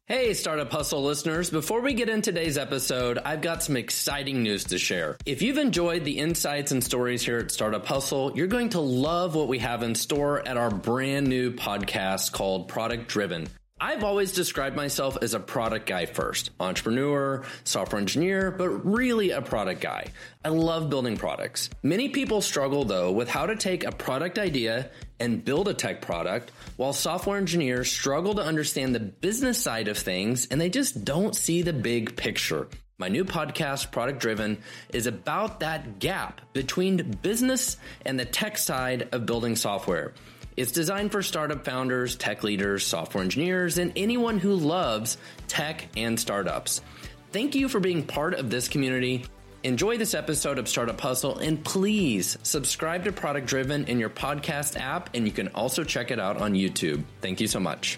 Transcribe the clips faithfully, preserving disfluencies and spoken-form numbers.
Hey, Startup Hustle listeners. Before we get into today's episode, I've got some exciting news to share. If you've enjoyed the insights and stories here at Startup Hustle, you're going to love what we have in store at our brand new podcast called Product Driven. I've always described myself as a product guy first, entrepreneur, software engineer, but really a product guy. I love building products. Many people struggle though with how to take a product idea and build a tech product, while software engineers struggle to understand the business side of things and they just don't see the big picture. My new podcast, Product Driven, is about that gap between business and the tech side of building software. It's designed for startup founders, tech leaders, software engineers, and anyone who loves tech and startups. Thank you for being part of this community. Enjoy this episode of Startup Hustle, and please subscribe to Product Driven in your podcast app, and you can also check it out on YouTube. Thank you so much.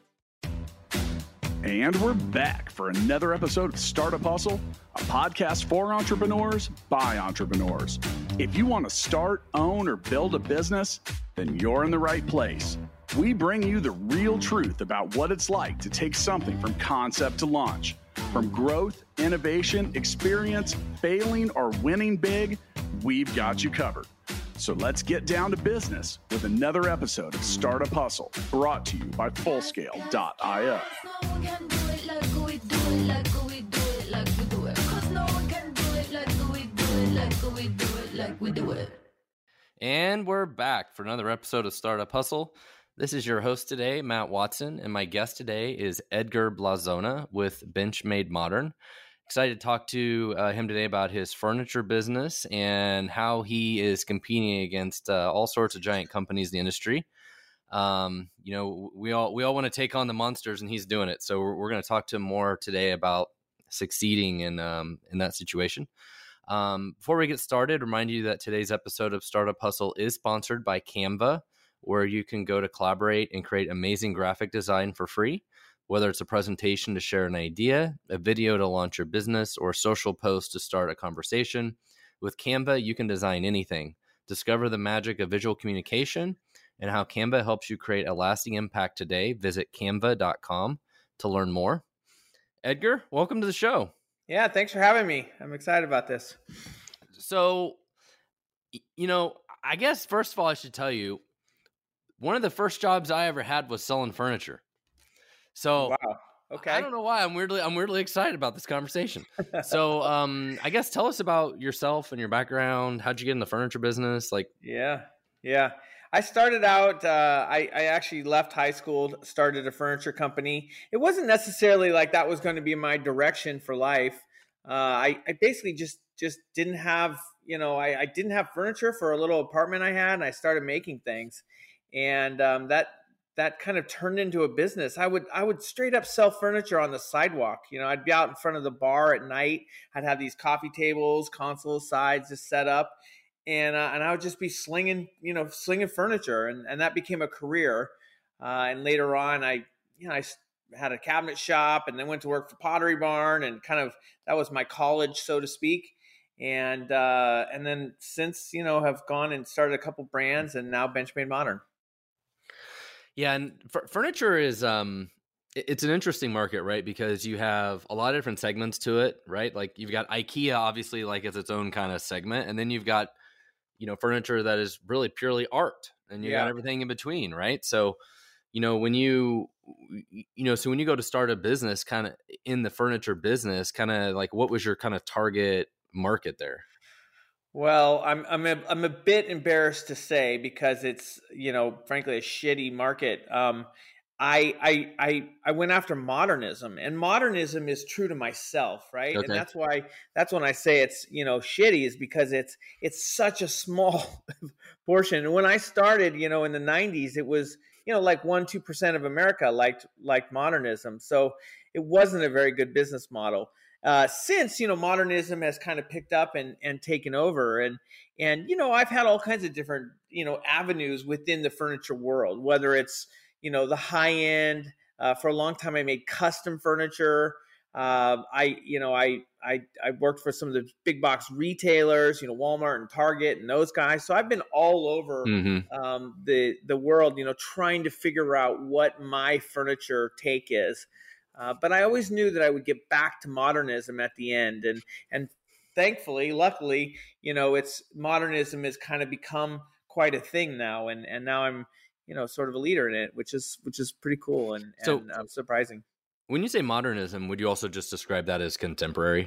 And we're back for another episode of Startup Hustle, a podcast for entrepreneurs by entrepreneurs. If you want to start, own, or build a business, then you're in the right place. We bring you the real truth about what it's like to take something from concept to launch. From growth, innovation, experience, failing, or winning big, we've got you covered. So let's get down to business with another episode of Startup Hustle, brought to you by Fullscale dot io. And we're back for another episode of Startup Hustle. This is your host today, Matt Watson, and my guest today is Edgar Blazona with Benchmade Modern. Excited to talk to uh, him today about his furniture business and how he is competing against uh, all sorts of giant companies in the industry. Um, you know, we all we all want to take on the monsters, and he's doing it. So we're, we're going to talk to him more today about succeeding in um, in that situation. Um, before we get started, remind you that today's episode of Startup Hustle is sponsored by Canva, where you can go to collaborate and create amazing graphic design for free. Whether it's a presentation to share an idea, a video to launch your business, or a social post to start a conversation, with Canva, you can design anything. Discover the magic of visual communication and how Canva helps you create a lasting impact today. Visit canva dot com to learn more. Edgar, welcome to the show. Yeah, thanks for having me. I'm excited about this. So, you know, I guess first of all, I should tell you, one of the first jobs I ever had was selling furniture. So wow. Okay. I don't know why I'm weirdly I'm weirdly excited about this conversation. So um, I guess tell us about yourself and your background. How'd you get in the furniture business? Like, yeah, yeah. I started out. Uh, I, I actually left high school, started a furniture company. It wasn't necessarily like that was going to be my direction for life. Uh, I, I basically just just didn't have you know I, I didn't have furniture for a little apartment I had, and I started making things, and um, that. that kind of turned into a business. I would, I would straight up sell furniture on the sidewalk. You know, I'd be out in front of the bar at night. I'd have these coffee tables, console sides just set up, and uh, and I would just be slinging, you know, slinging furniture, and, and that became a career. Uh, and later on, I, you know, I had a cabinet shop, and then went to work for Pottery Barn, and kind of that was my college, so to speak. And uh, and then since, you know, have gone and started a couple brands, and now Benchmade Modern. Yeah, and f- furniture is um, it's an interesting market, right? Because you have a lot of different segments to it, right? Like you've got IKEA, obviously, like it's its own kind of segment, and then you've got, you know, furniture that is really purely art, and you Yeah. got everything in between, right? So, you know, when you, you know, so when you go to start a business, kind of in the furniture business, kind of like what was your kind of target market there? Well, I'm I'm a, I'm a bit embarrassed to say, because it's, you know, frankly, a shitty market. Um, I I I I went after modernism, and modernism is true to myself, right? Okay. And that's why that's when I say it's, you know, shitty, is because it's it's such a small portion. And when I started, you know, in the nineties, it was, you know, like one two percent of America liked liked modernism, so it wasn't a very good business model. Uh, since, you know, modernism has kind of picked up and, and taken over, and, and, you know, I've had all kinds of different, you know, avenues within the furniture world, whether it's, you know, the high end, uh, for a long time, I made custom furniture. Uh, I, you know, I, I, I worked for some of the big box retailers, you know, Walmart and Target and those guys. So I've been all over, Mm-hmm. um, the, the world, you know, trying to figure out what my furniture take is. Uh, but I always knew that I would get back to modernism at the end. And, and thankfully, luckily, you know, it's modernism has kind of become quite a thing now. And, and now I'm, you know, sort of a leader in it, which is, which is pretty cool and, So, and uh, surprising. When you say modernism, would you also just describe that as contemporary?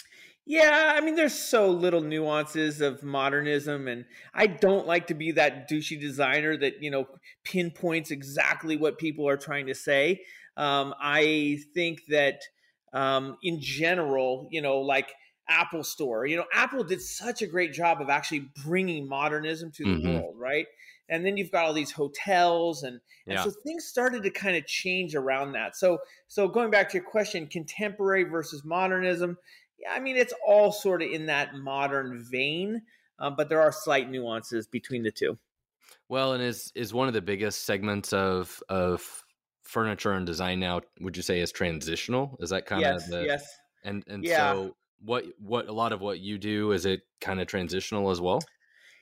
Yeah, I mean, there's so little nuances of modernism, and I don't like to be that douchey designer that, you know, pinpoints exactly what people are trying to say. Um, I think that um, in general, you know, like Apple Store, you know, Apple did such a great job of actually bringing modernism to the Mm-hmm. world, right? And then you've got all these hotels, and, and Yeah. so things started to kind of change around that. So, so going back to your question, contemporary versus modernism. Yeah, I mean, it's all sort of in that modern vein, uh, but there are slight nuances between the two. Well, and is is one of the biggest segments of of furniture and design now, would you say, is transitional? Is that kind Yes, of the yes. and and Yeah. so what what a lot of what you do, is it kind of transitional as well?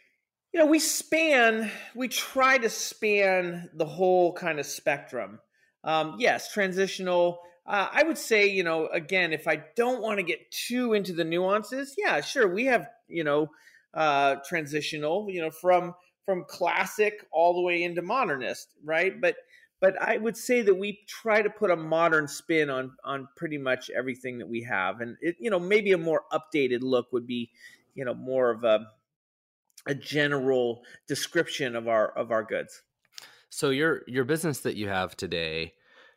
You know, we span, we try to span the whole kind of spectrum. Um, yes, transitional. Uh, I would say, you know, again, if I don't want to get too into the nuances, yeah, sure, we have, you know, uh, transitional, you know, from from classic all the way into modernist, right? But but I would say that we try to put a modern spin on on pretty much everything that we have, and it, you know, maybe a more updated look would be, you know, more of a a general description of our of our goods. So your your business that you have today,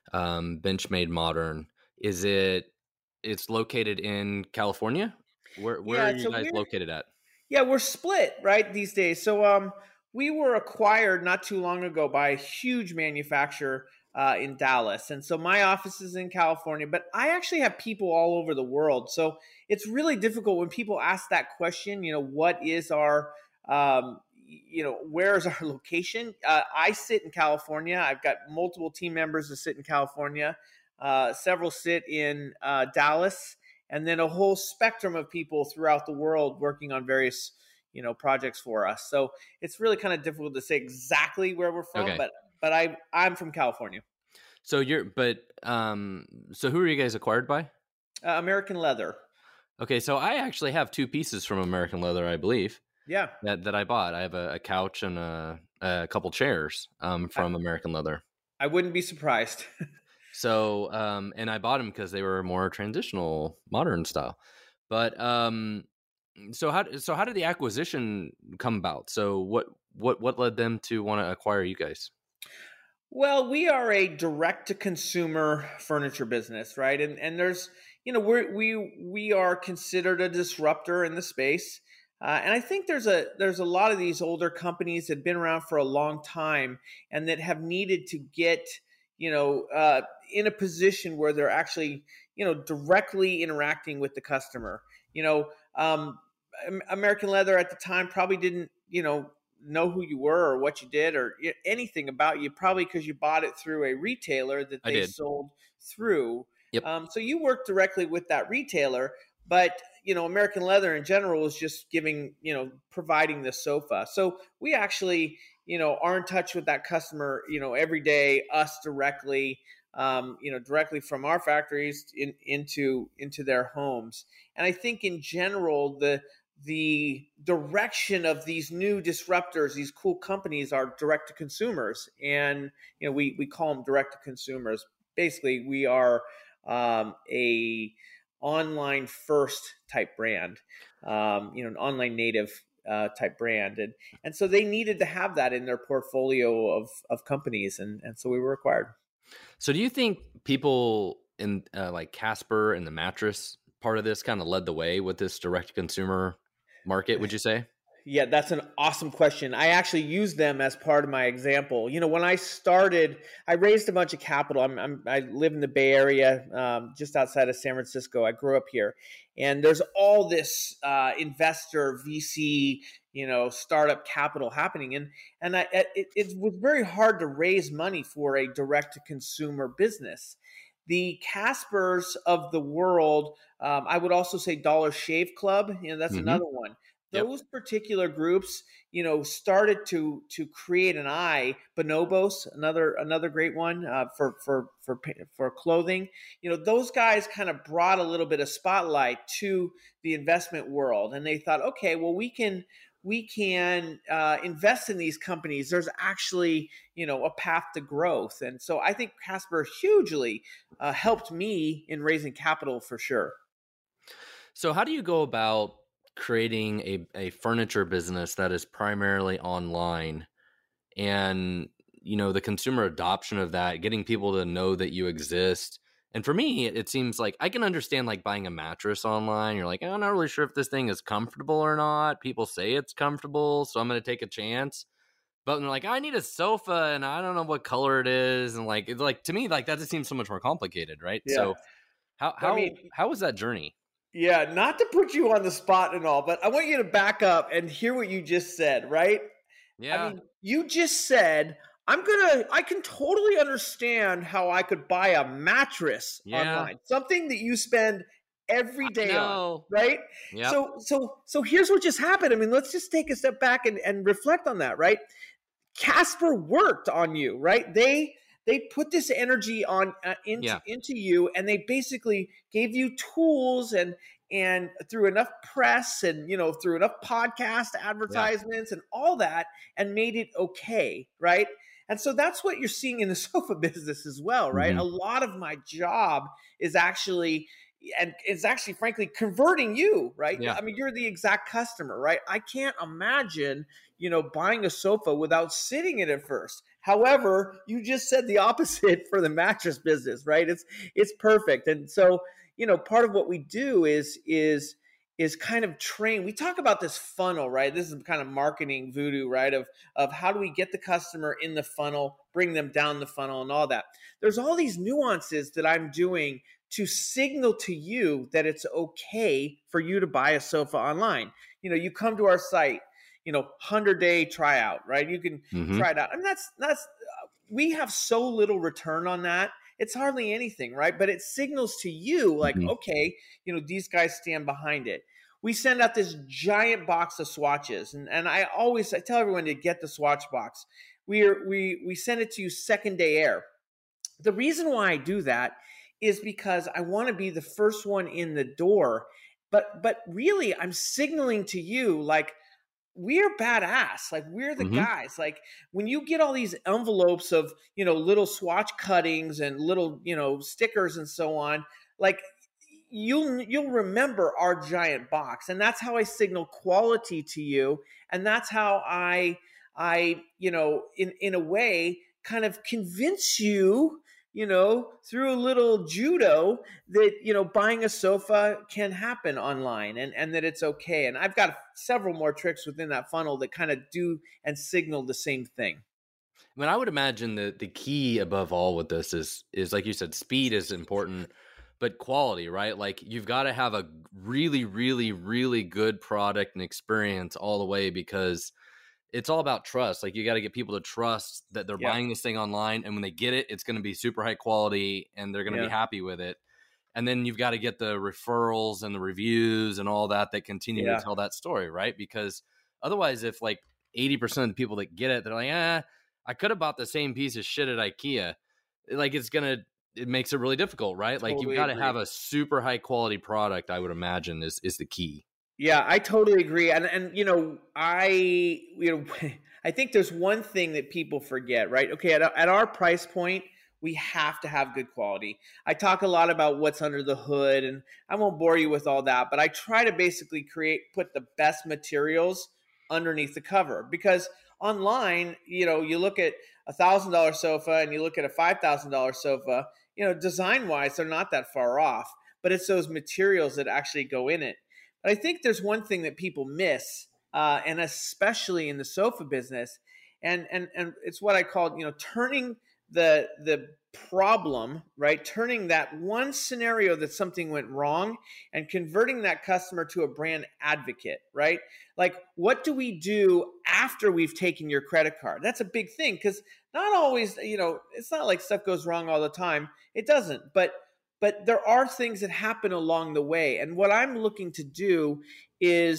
um, Benchmade Modern, is it it's located in California? Where where are Yeah, you so guys we're located at? yeah, we're split, right, these days. So um we were acquired not too long ago by a huge manufacturer uh, in Dallas. And so my office is in California, but I actually have people all over the world. So it's really difficult when people ask that question, you know, what is our um, you know, where is our location? Uh, I sit in California. I've got multiple team members that sit in California. Uh, several sit in uh, Dallas, and then a whole spectrum of people throughout the world working on various, you know, projects for us. So it's really kind of difficult to say exactly where we're from, Okay. but but I I'm from California. So you're but um so who are you guys acquired by? Uh, American Leather. Okay, so I actually have two pieces from American Leather, I believe, Yeah. that that I bought. I have a, a couch and a, a couple chairs um from I, American Leather. I wouldn't be surprised. So um and I bought them because they were more transitional, modern style. But um so how so how did the acquisition come about? So what what what led them to want to acquire you guys? Well, we are a direct to consumer furniture business, right? And and there's, you know, we're, we we are considered a disruptor in the space. Uh, and I think there's a there's a lot of these older companies that have been around for a long time and that have needed to get, you know, uh, in a position where they're actually, you know, directly interacting with the customer. You know, um, American Leather at the time probably didn't, you know, know who you were or what you did or anything about you, probably because you bought it through a retailer that I they did. sold through. Yep. Um, so you worked directly with that retailer, but you know, American Leather in general is just giving, you know, providing the sofa. So we actually, you know, are in touch with that customer, you know, every day, us directly, um, you know, directly from our factories in, into into their homes. And I think in general, the the direction of these new disruptors, these cool companies, are direct to consumers, and you know we we call them direct to consumers. Basically, we are um, a online first type brand, um, you know, an online native uh, type brand, and and so they needed to have that in their portfolio of of companies, and and so we were acquired. So do you think people in uh, like Casper and the mattress part of this kind of led the way with this direct to consumer market, would you say? Yeah, that's an awesome question. I actually use them as part of my example. You know, when I started, I raised a bunch of capital. I'm, I'm I live in the Bay Area, um, just outside of San Francisco. I grew up here, and there's all this uh, investor, V C, you know, startup capital happening, and and I, it, it was very hard to raise money for a direct to consumer business. The Caspers of the world, um, I would also say Dollar Shave Club. You know, that's Mm-hmm. another one. Yep. those particular groups, you know, started to to create an eye. Bonobos, another another great one uh, for for for for clothing. You know, those guys kind of brought a little bit of spotlight to the investment world, and they thought, okay, well, we can we can uh, invest in these companies. There's actually, you know, a path to growth, and so I think Casper hugely uh, helped me in raising capital for sure. So, how do you go about creating a, a furniture business that is primarily online, and you know the consumer adoption of that, getting people to know that you exist? And for me, it, it seems like I can understand like buying a mattress online. You're like, I'm not really sure if this thing is comfortable or not. People say it's comfortable, so I'm going to take a chance. But they're like, I need a sofa, and I don't know what color it is, and like, it's like to me, like that just seems so much more complicated, right? Yeah. So, how how I mean, how was that journey? Yeah, not to put you on the spot and all, but I want you to back up and hear what you just said, right? Yeah. I mean, you just said, I'm going to, I can totally understand how I could buy a mattress Yeah. online, something that you spend every day on, right? Yep. So, so, so here's what just happened. I mean, let's just take a step back and, and reflect on that, right? Casper worked on you, right? They, They put this energy on uh, into, Yeah. into you, and they basically gave you tools and and through enough press and you know through enough podcast advertisements yeah. and all that, and made it okay, right? And so that's what you're seeing in the sofa business as well, right? Mm-hmm. A lot of my job is actually and it's actually frankly converting you, right? Yeah. I mean, you're the exact customer, right? I can't imagine, you know, buying a sofa without sitting in it first. However, you just said the opposite for the mattress business, right? It's it's perfect. And so, you know, part of what we do is is is kind of train. We talk about this funnel, right? This is kind of marketing voodoo, right? Of of how do we get the customer in the funnel, bring them down the funnel and all that. There's all these nuances that I'm doing to signal to you that it's okay for you to buy a sofa online. You know, you come to our site, you know, one hundred day tryout, right? You can mm-hmm. try it out. I mean, that's, that's, uh, we have so little return on that. It's hardly anything, right? But it signals to you like, mm-hmm. okay, you know, these guys stand behind it. We send out this giant box of swatches. And, and I always, I tell everyone to get the swatch box. We are, we, we send it to you second day air. The reason why I do that is because I want to be the first one in the door. But, but really I'm signaling to you, like, we're badass. Like, we're the mm-hmm. guys. Like, when you get all these envelopes of, you know, little swatch cuttings and little, you know, stickers and so on, like, you'll, you'll remember our giant box. And that's how I signal quality to you. And that's how I, I, you know, in, in a way kind of convince you, you know, through a little judo that, you know, buying a sofa can happen online and, and that it's okay. And I've got several more tricks within that funnel that kind of do and signal the same thing. I mean, I would imagine that the key above all with this is, is like you said, speed is important, but quality, right? Like, you've got to have a really, really, really good product and experience all the way, because it's all about trust. Like, you got to get people to trust that they're yeah. buying this thing online, and when they get it, it's going to be super high quality and they're going to yeah. be happy with it. And then you've got to get the referrals and the reviews and all that that continue yeah. to tell that story, right? Because otherwise, if like eighty percent of the people that get it, they're like, ah, I could have bought the same piece of shit at IKEA. Like, it's going to, it makes it really difficult, right? Totally like, you've got to have a super high quality product, I would imagine, is is the key. Yeah, I totally agree. And, and you know, I, you know, I think there's one thing that people forget, right? Okay, at, at our price point, we have to have good quality. I talk a lot about what's under the hood, and I won't bore you with all that, but I try to basically create, put the best materials underneath the cover, because online, you know, you look at a thousand dollar sofa and you look at a five thousand dollar sofa, you know, design wise, they're not that far off, but it's those materials that actually go in it. But I think there's one thing that people miss, uh, and especially in the sofa business, and and and it's what I call, you know, turning the the problem, right? Turning that one scenario that something went wrong and converting that customer to a brand advocate, right? Like, what do we do after we've taken your credit card? That's a big thing, because not always, you know, it's not like stuff goes wrong all the time. It doesn't, but But there are things that happen along the way. And what I'm looking to do is,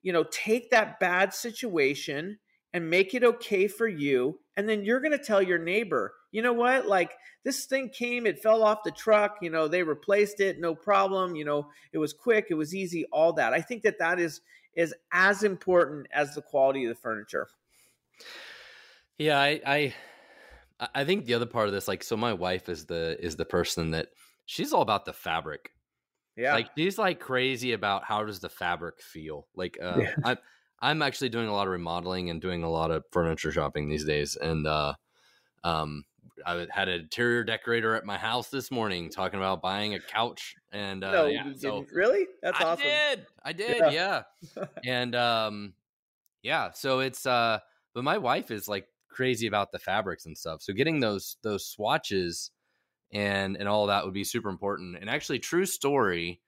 you know, take that bad situation and make it okay for you. And then you're going to tell your neighbor, you know what, like this thing came, it fell off the truck, you know, they replaced it, no problem. You know, it was quick, it was easy, all that. I think that that is, is as important as the quality of the furniture. Yeah. I, I, I think the other part of this, like, so my wife is the, is the person that she's all about the fabric. Yeah. Like she's like crazy about how does the fabric feel. Like, uh, Yeah. I'm, I'm actually doing a lot of remodeling and doing a lot of furniture shopping these days. And, uh, um, I had an interior decorator at my house this morning talking about buying a couch. And, uh, no, yeah, you so didn't. Really? That's I awesome. did, I did. Yeah. Yeah. And, um, yeah, so it's, uh, but my wife is like crazy about the fabrics and stuff. So getting those, those swatches and, and all that would be super important. And actually, true story.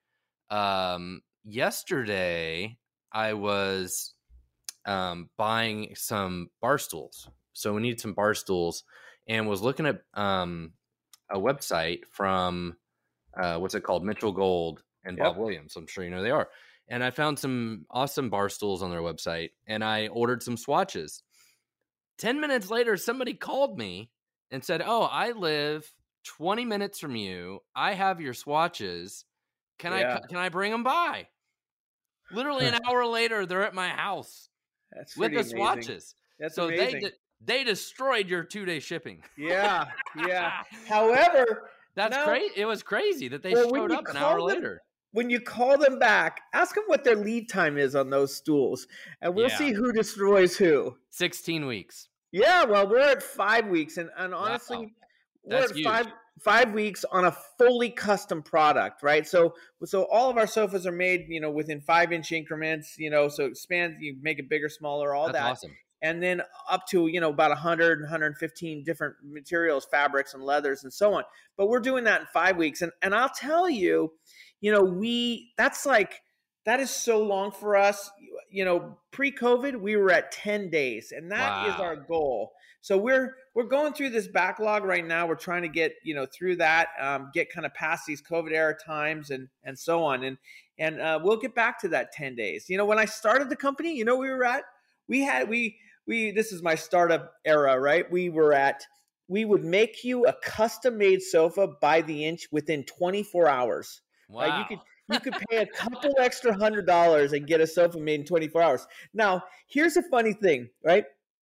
Um, yesterday I was, um, buying some bar stools. So we needed some bar stools and was looking at, um, a website from, uh, what's it called? Mitchell Gold and Yep. Bob Williams. I'm sure you know who they are. And I found some awesome bar stools on their website and I ordered some swatches. ten minutes later, somebody called me and said, "Oh, I live twenty minutes from you. I have your swatches. Can Yeah. I, can I bring them by?" Literally an hour later, they're at my house That's with pretty the amazing. swatches. That's So they amazing. de- they destroyed your two day shipping. Yeah. Yeah. However, That's now, crazy. It was crazy that they well, when showed you up an call hour them- later. when you call them back, ask them what their lead time is on those stools, and we'll Yeah. see who destroys who. sixteen weeks. Yeah, well, we're at five weeks, and, and honestly, Wow. we're That's at huge. five five weeks on a fully custom product, right? So, so all of our sofas are made, you know, within five inch increments, you know, so expand, you make it bigger, smaller, all That's that. awesome. And then up to, you know, about one hundred, one hundred fifteen different materials, fabrics and leathers and so on. But we're doing that in five weeks. And, and I'll tell you, you know, we, that's like, that is so long for us. You know, pre-COVID, we were at ten days, and that is Wow. our goal. So we're, we're going through this backlog right now. We're trying to get, you know, through that, um, get kind of past these COVID era times and, and so on. And, and uh, we'll get back to that ten days. You know, when I started the company, you know, we were at, we had, we, we, this is my startup era, right? We were at, we would make you a custom made sofa by the inch within twenty-four hours. Wow. Like you could, you could pay a couple extra hundred dollars and get a sofa made in twenty-four hours. Now, here's a funny thing, right?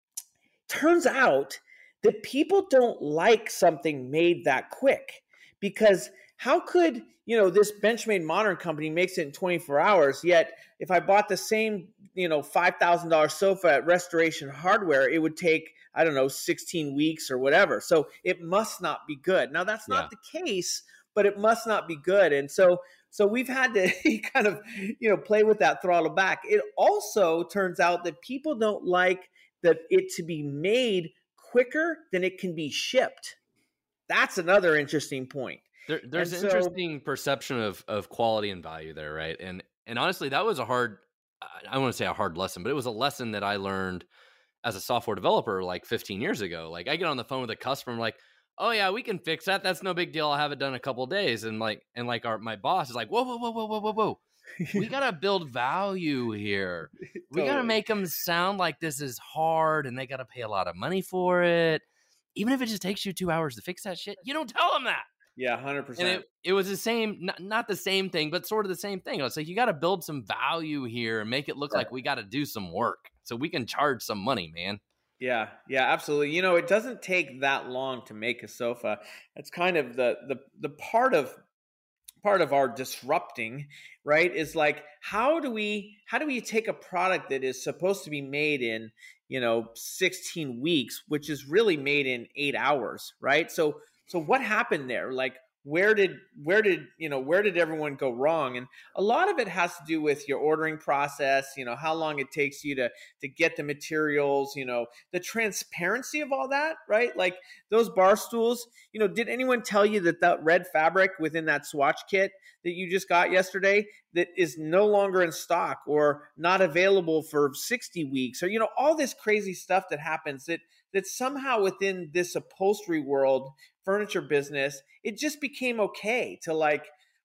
Turns out that people don't like something made that quick, because how could, you know, this Benchmade Modern company makes it in twenty-four hours, yet if I bought the same, you know, five thousand dollars sofa at Restoration Hardware, it would take, I don't know, sixteen weeks or whatever. So it must not be good. Now, that's not the case, but it must not be good. And so, so we've had to kind of, you know, play with that throttle back. It also turns out that people don't like that it to be made quicker than it can be shipped. That's another interesting point. There, there's And an so- interesting perception of, of quality and value there, right? And and honestly, that was a hard, I don't want to say a hard lesson, but it was a lesson that I learned as a software developer like fifteen years ago. Like I get on the phone with a customer, I'm like, "Oh yeah, we can fix that. That's no big deal. I'll have it done in a couple of days." And like, and like our my boss is like, "Whoa, whoa, whoa, whoa, whoa, whoa, whoa. We gotta build value here. We gotta Totally. make them sound like this is hard, and they gotta pay a lot of money for it. Even if it just takes you two hours to fix that shit, you don't tell them that." Yeah, one hundred And percent. it, it was the same, not, not the same thing, but sort of the same thing. It's like, you got to build some value here and make it look like we got to do some work so we can charge some money, man. Yeah, yeah, absolutely. You know, it doesn't take that long to make a sofa. That's kind of the the the part of part of our disrupting, right? Is like, how do we how do we take a product that is supposed to be made in, you know, sixteen weeks, which is really made in eight hours, right? So so what happened there? Like, where did where did you know where did everyone go wrong? And a lot of it has to do with your ordering process, you know, how long it takes you to to get the materials, you know, the transparency of all that, right? Like those bar stools, you know, did anyone tell you that that red fabric within that swatch kit that you just got yesterday that is no longer in stock or not available for sixty weeks, or, you know, all this crazy stuff that happens that that somehow within this upholstery world, furniture business, it just became okay to like,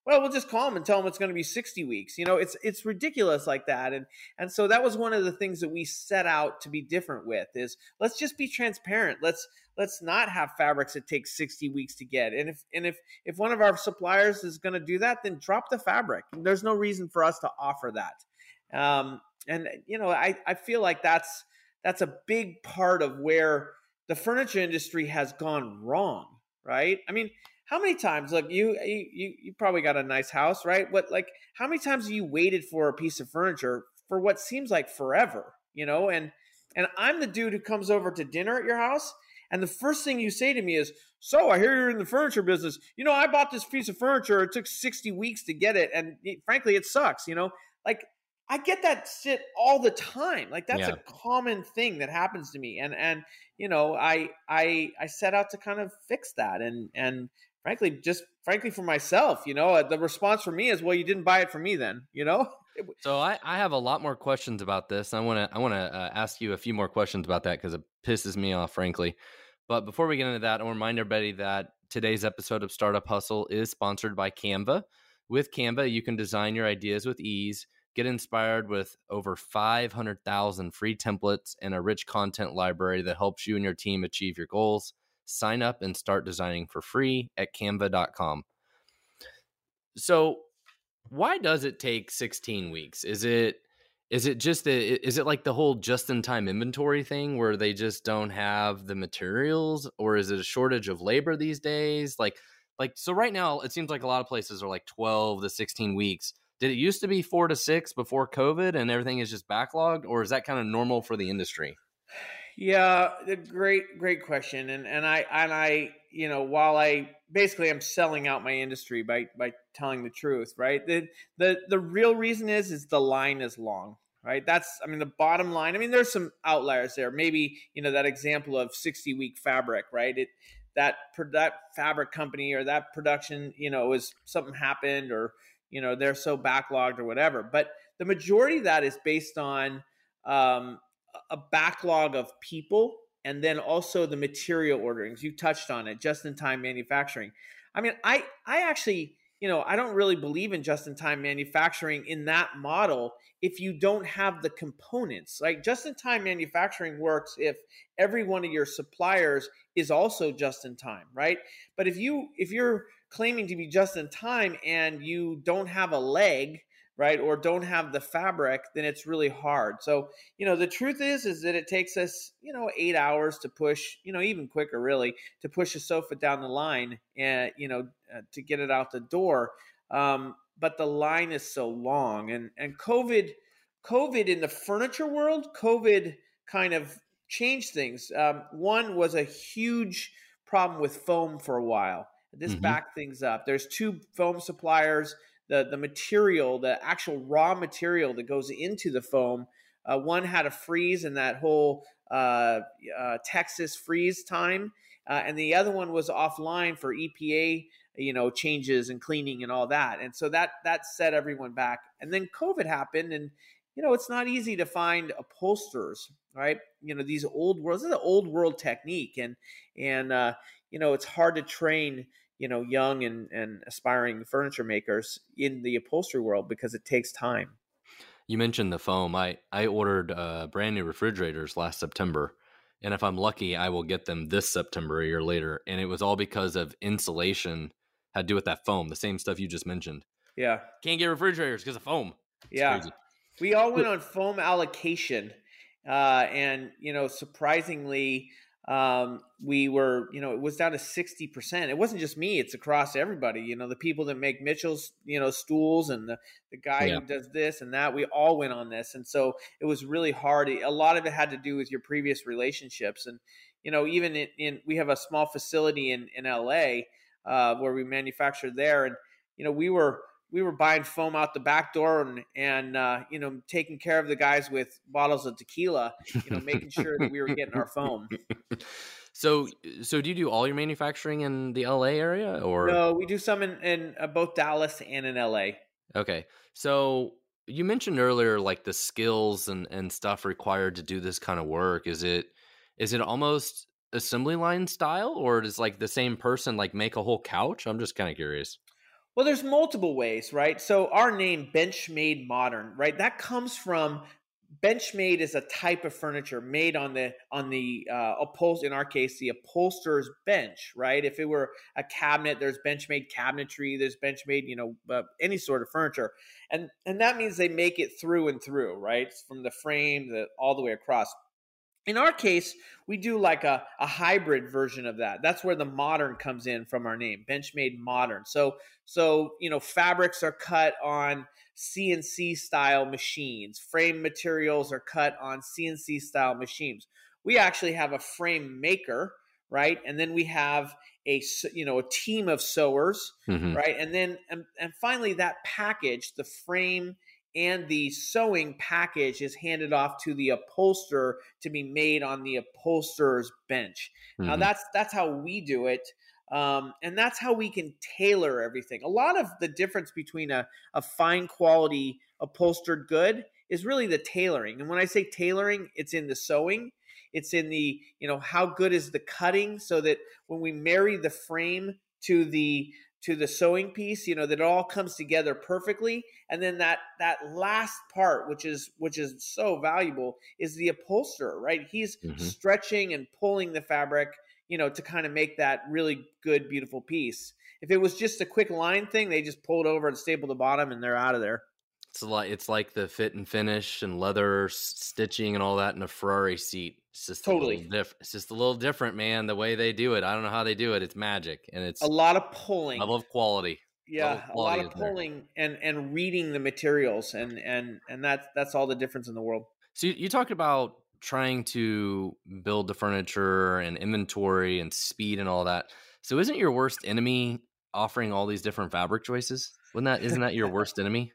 well, we'll just call them and tell them it's going to be sixty weeks. You know, it's it's ridiculous like that. And and so that was one of the things that we set out to be different with is let's just be transparent. Let's let's not have fabrics that take sixty weeks to get. And if and if if one of our suppliers is going to do that, then drop the fabric. There's no reason for us to offer that. Um, and you know, I I feel like that's that's a big part of where the furniture industry has gone wrong, right? I mean, how many times, look, you, you, you probably got a nice house, right? What, like, how many times have you waited for a piece of furniture for what seems like forever, you know? And, and I'm the dude who comes over to dinner at your house. And the first thing you say to me is, so I hear you're in the furniture business. You know, I bought this piece of furniture. It took sixty weeks to get it. And it, frankly, it sucks, you know, like I get that shit all the time. Like that's yeah. a common thing that happens to me. And, and, you know, I, I, I set out to kind of fix that. And, and, frankly, just frankly for myself, you know, the response for me is, well, you didn't buy it from me then, you know? So I, I have a lot more questions about this. I want to I want to uh, ask you a few more questions about that because it pisses me off, frankly. But before we get into that, I want to remind everybody that today's episode of Startup Hustle is sponsored by Canva. With Canva, you can design your ideas with ease, get inspired with over five hundred thousand free templates and a rich content library that helps you and your team achieve your goals. Sign up and start designing for free at canva dot com. So why does it take sixteen weeks? Is it is it just a, is it like the whole just-in-time inventory thing where they just don't have the materials, or is it a shortage of labor these days? Like like so right now it seems like a lot of places are like twelve to sixteen weeks. Did it used to be four to six before COVID and everything is just backlogged, or is that kind of normal for the industry? Yeah, great, great question. And and I and I, you know, while I basically am selling out my industry by by telling the truth, right? The the the real reason is is the line is long, right? That's I mean the bottom line. I mean, there's some outliers there. Maybe, you know, that example of sixty week fabric, right? It that that fabric company or that production, you know, was something happened or, you know, they're so backlogged or whatever. But the majority of that is based on um a backlog of people and then also the material orderings. You touched on it, just-in-time manufacturing. I mean, I I actually, you know, I don't really believe in just-in-time manufacturing in that model if you don't have the components. Like just-in-time manufacturing works if every one of your suppliers is also just-in-time, right? But if you if you're claiming to be just-in-time and you don't have a leg, right, or don't have the fabric, then it's really hard. So, you know, the truth is, is that it takes us, you know, eight hours to push, you know, even quicker, really, to push a sofa down the line and, you know, uh, to get it out the door. Um, but the line is so long, and and COVID, COVID in the furniture world, COVID kind of changed things. Um, one was a huge problem with foam for a while. This mm-hmm. backed things up. There's two foam suppliers. The, the material, the actual raw material that goes into the foam, uh, one had a freeze in that whole uh, uh, Texas freeze time, uh, and the other one was offline for E P A, you know, changes and cleaning and all that. And so that that set everyone back. And then COVID happened, and you know, it's not easy to find upholsterers, right? You know, these old world, this is an old world technique, and and uh, you know, it's hard to train, you know, young and, and aspiring furniture makers in the upholstery world because it takes time. You mentioned the foam. I, I ordered uh, brand new refrigerators last September. And if I'm lucky, I will get them this September, a year later. And it was all because of insulation had to do with that foam, the same stuff you just mentioned. Yeah. Can't get refrigerators because of foam. It's yeah. crazy. We all went on foam allocation. Uh, and, you know, surprisingly, um, we were, you know, it was down to sixty percent. It wasn't just me, it's across everybody, you know, the people that make Mitchell's, you know, stools and the, the guy yeah. who does this and that, we all went on this. And so it was really hard. A lot of it had to do with your previous relationships. And, you know, even in, in we have a small facility in, in L A, uh, where we manufacture there. And, you know, we were, we were buying foam out the back door and, and uh, you know, taking care of the guys with bottles of tequila, you know, making sure that we were getting our foam. So, so do you do all your manufacturing in the L A area, or? No, we do some in, in uh, both Dallas and in L A. Okay. So you mentioned earlier, like the skills and, and stuff required to do this kind of work. Is it, is it almost assembly line style, or does like the same person like make a whole couch? I'm just kind of curious. Well, there's multiple ways, right? So our name, Benchmade Modern, right? That comes from Benchmade is a type of furniture made on the on the uh, upholster. In our case, the upholsterer's bench, right? If it were a cabinet, there's Benchmade cabinetry. There's Benchmade, you know, uh, any sort of furniture, and and that means they make it through and through, right? From the frame the, all the way across. In our case, we do like a, a hybrid version of that. That's where the modern comes in from our name, Benchmade Modern. So, so you know, fabrics are cut on C N C style machines. Frame materials are cut on C N C style machines. We actually have a frame maker, right? And then we have a, you know, a team of sewers, mm-hmm. right? And then, and, and finally that package, the frame and the sewing package is handed off to the upholsterer to be made on the upholsterer's bench. Mm-hmm. Now that's that's how we do it, um, and that's how we can tailor everything. A lot of the difference between a, a fine quality upholstered good is really the tailoring. And when I say tailoring, it's in the sewing, it's in the, you know, how good is the cutting, so that when we marry the frame to the to the sewing piece, you know, that it all comes together perfectly. And then that that last part, which is which is so valuable, is the upholsterer, right? He's mm-hmm. stretching and pulling the fabric, you know, to kind of make that really good, beautiful piece. If it was just a quick line thing, they just pulled over and stapled the bottom and they're out of there. It's like it's like the fit and finish and leather stitching and all that in a Ferrari seat. It's just totally different. It's just a little different, man. The way they do it, I don't know how they do it. It's magic, and it's a lot of pulling. Level of quality. Yeah, of quality a lot of pulling and and reading the materials, and and and that's that's all the difference in the world. So you, you talked about trying to build the furniture and inventory and speed and all that. So isn't your worst enemy offering all these different fabric choices? Wouldn't that isn't that your worst enemy?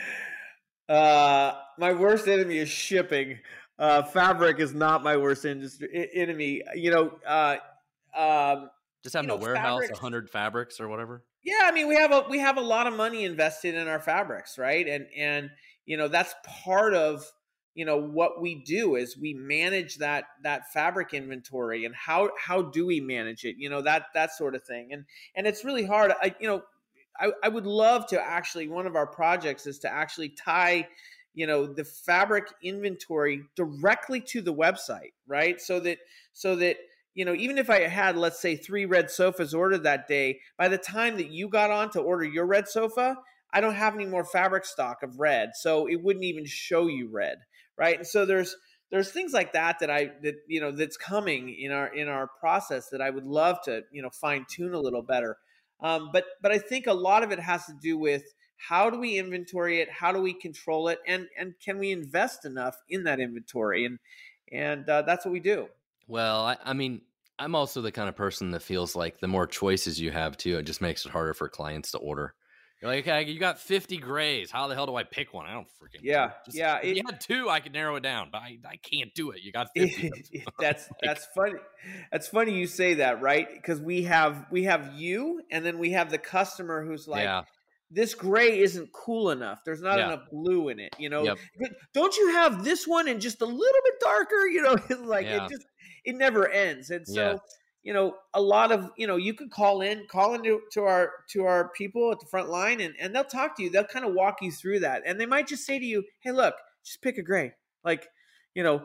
Uh, my worst enemy is shipping. Uh, fabric is not my worst industry, enemy. You know, uh, um, just having you know, a warehouse, a hundred fabrics or whatever. Yeah, I mean, we have a we have a lot of money invested in our fabrics, right? And and you know, that's part of you know what we do is we manage that that fabric inventory, and how how do we manage it? You know, that that sort of thing. And and it's really hard. I you know, I, I would love to actually, one of our projects is to actually tie, you know, the fabric inventory directly to the website, right? So that, so that, you know, even if I had, let's say, three red sofas ordered that day, by the time that you got on to order your red sofa, I don't have any more fabric stock of red. So it wouldn't even show you red, right? And so there's, there's things like that that I, that, you know, that's coming in our, in our process that I would love to, you know, fine tune a little better. Um, but but I think a lot of it has to do with how do we inventory it, how do we control it, and and can we invest enough in that inventory, and and uh, that's what we do. Well, I, I mean, I'm also the kind of person that feels like the more choices you have too, it just makes it harder for clients to order. You're like, okay, you got fifty grays. How the hell do I pick one? I don't freaking yeah, just, yeah. If it, you had two, I could narrow it down, but I, I can't do it. You got fifty. that's that's funny. That's funny you say that, right? Because we have we have you, and then we have the customer who's like, yeah. this gray isn't cool enough. There's not yeah. enough blue in it. You know, yep. Don't you have this one and just a little bit darker? You know, it's like yeah. it just it never ends. And so. Yeah. You know, a lot of, you know, you could call in, call into to our to our people at the front line, and, and they'll talk to you. They'll kind of walk you through that. And they might just say to you, hey, look, just pick a gray. Like, you know,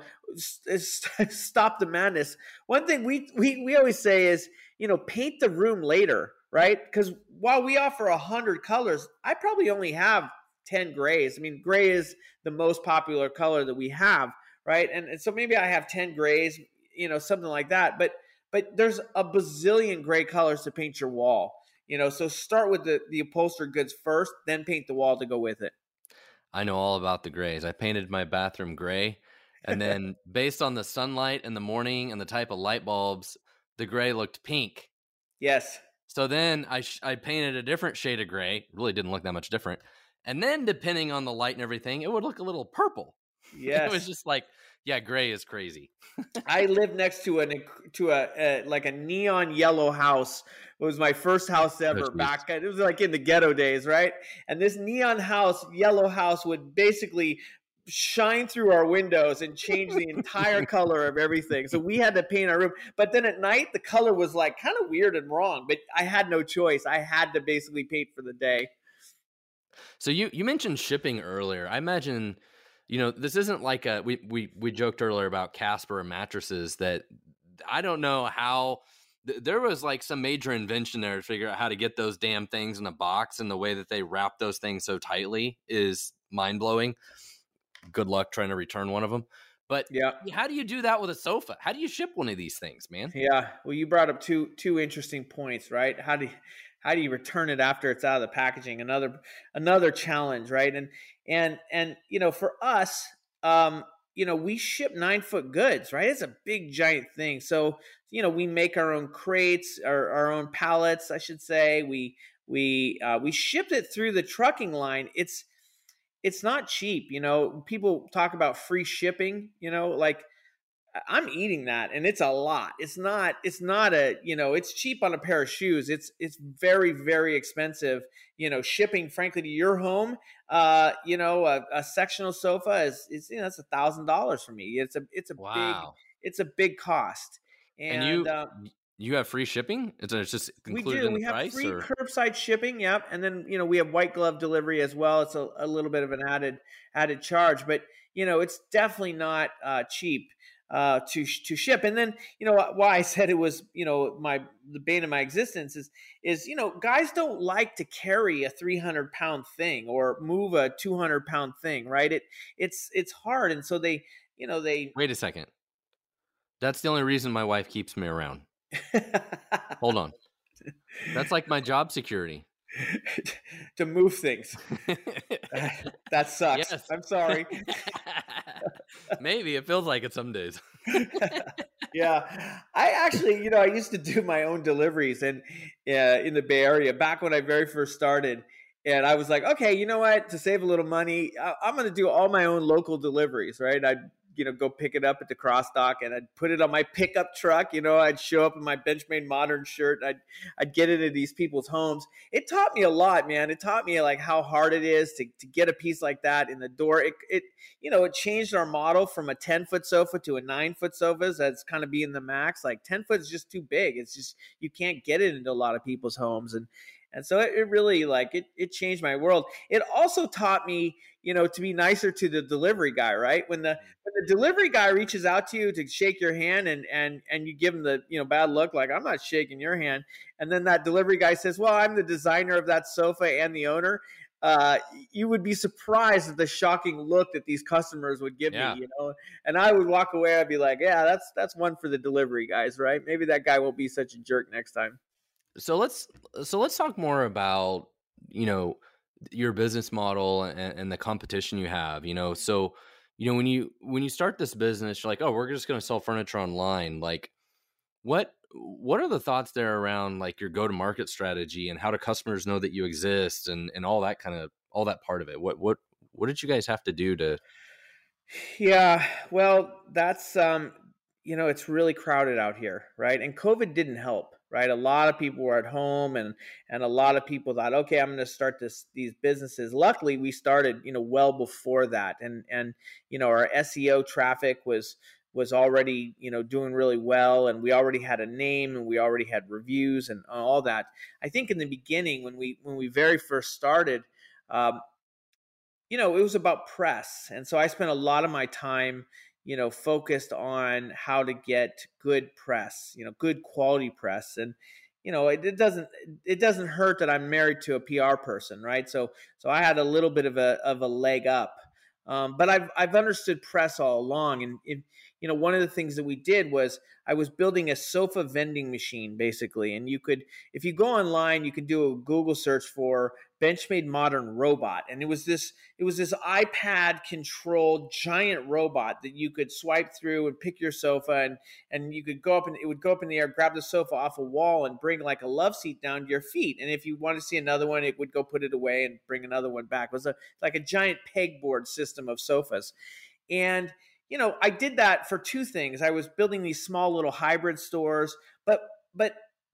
stop the madness. One thing we, we, we always say is, you know, paint the room later, right? Because while we offer one hundred colors, I probably only have ten grays. I mean, gray is the most popular color that we have, right? And, and so maybe I have ten grays, you know, something like that. But But there's a bazillion gray colors to paint your wall, you know, so start with the, the upholstered goods first, then paint the wall to go with it. I know all about the grays. I painted my bathroom gray, and then based on the sunlight in the morning and the type of light bulbs, the gray looked pink. Yes. So then I, sh- I painted a different shade of gray. It really didn't look that much different. And then depending on the light and everything, it would look a little purple. Yes. It was just like, yeah, gray is crazy. I lived next to a to a, a like a neon yellow house. It was my first house ever oh, back. It was like in the ghetto days, right? And this neon house, yellow house, would basically shine through our windows and change the entire color of everything. So we had to paint our room. But then at night, the color was like kind of weird and wrong, but I had no choice. I had to basically paint for the day. So you, you mentioned shipping earlier. I imagine, you know, this isn't like a, we, we, we joked earlier about Casper and mattresses that I don't know how th- there was like some major invention there to figure out how to get those damn things in a box, and the way that they wrap those things so tightly is mind blowing. Good luck trying to return one of them. But yeah, how do you do that with a sofa? How do you ship one of these things, man? Yeah. Well, you brought up two, two interesting points, right? How do you, how do you return it after it's out of the packaging? Another, another challenge, right? And, and, and, you know, for us, um, you know, we ship nine foot goods, right? It's a big, giant thing. So, you know, we make our own crates, our, our own pallets, I should say. We, we, uh, we shipped it through the trucking line. It's, it's not cheap. You know, people talk about free shipping, you know, like I'm eating that, and it's a lot. It's not, it's not a, you know, it's cheap on a pair of shoes. It's, it's very, very expensive, you know, shipping frankly to your home. Uh, you know, a, a sectional sofa is, is, you know, it's a thousand dollars for me. It's a, it's a Wow. big, it's a big cost. And, And you, uh, you have free shipping? It's it's just we included do. in the We have price? free Or? curbside shipping. Yep. And then, you know, we have white glove delivery as well. It's a, a little bit of an added, added charge, but you know, it's definitely not uh, cheap uh, to, to ship. And then, you know, why I said it was, you know, my, the bane of my existence is, is, you know, guys don't like to carry a three hundred pound thing or move a two hundred pound thing, right? It, it's, it's hard. And so they, you know, they, Wait a second. That's the only reason my wife keeps me around. Hold on. That's like my job security. to move things. That sucks. Yes. I'm sorry. Maybe it feels like it some days. Yeah, I actually, you know, I used to do my own deliveries and uh, in the Bay Area back when I very first started. And I was like, okay, you know what? To save a little money, I- I'm going to do all my own local deliveries, right? I'd, you know, go pick it up at the cross dock and I'd put it on my pickup truck. You know, I'd show up in my Benchmade Modern shirt. And I'd, I'd get into these people's homes. It taught me a lot, man. It taught me like how hard it is to, to get a piece like that in the door. It, it, you know, it changed our model from a ten foot sofa to a nine foot sofa. That's kind of being the max. Like ten foot is just too big. It's just, you can't get it into a lot of people's homes. And, And so it, it really like it, it changed my world. It also taught me, you know, to be nicer to the delivery guy, right? When the when the delivery guy reaches out to you to shake your hand and and and you give him the, you know, bad look, like I'm not shaking your hand. And then that delivery guy says, well, I'm the designer of that sofa and the owner. Uh, you would be surprised at the shocking look that these customers would give Yeah. me, you know, and I would walk away. I'd be like, yeah, that's, that's one for the delivery guys, right? Maybe that guy won't be such a jerk next time. So let's so let's talk more about, you know, your business model and, and the competition you have. You know, so you know when you when you start this business, you're like, oh, we're just going to sell furniture online. Like, what what are the thoughts there around like your go to market strategy and how do customers know that you exist and and all that kind of all that part of it? What what what did you guys have to do to? Yeah, well, that's um, you know, it's really crowded out here, right? And COVID didn't help, right? A lot of people were at home, and and a lot of people thought, okay, I'm going to start this these businesses. Luckily, we started, you know, well before that, and and you know, our S E O traffic was was already, you know, doing really well, and we already had a name, and we already had reviews and all that. I think in the beginning, when we when we very first started, um, you know, it was about press. And so I spent a lot of my time, you know, focused on how to get good press, you know, good quality press. And, you know, it, it doesn't, it doesn't hurt that I'm married to a P R person, right? So, so I had a little bit of a, of a leg up. Um, but I've, I've understood press all along. And, it, you know, one of the things that we did was I was building a sofa vending machine, basically. And you could, if you go online, you could do a Google search for Benchmade Modern Robot. And it was this, it was this iPad controlled giant robot that you could swipe through and pick your sofa, and, and you could go up and it would go up in the air, grab the sofa off a wall and bring like a love seat down to your feet. And if you want to see another one, it would go put it away and bring another one back. It was a, like a giant pegboard system of sofas. And, you know, I did that for two things. I was building these small little hybrid stores, but, but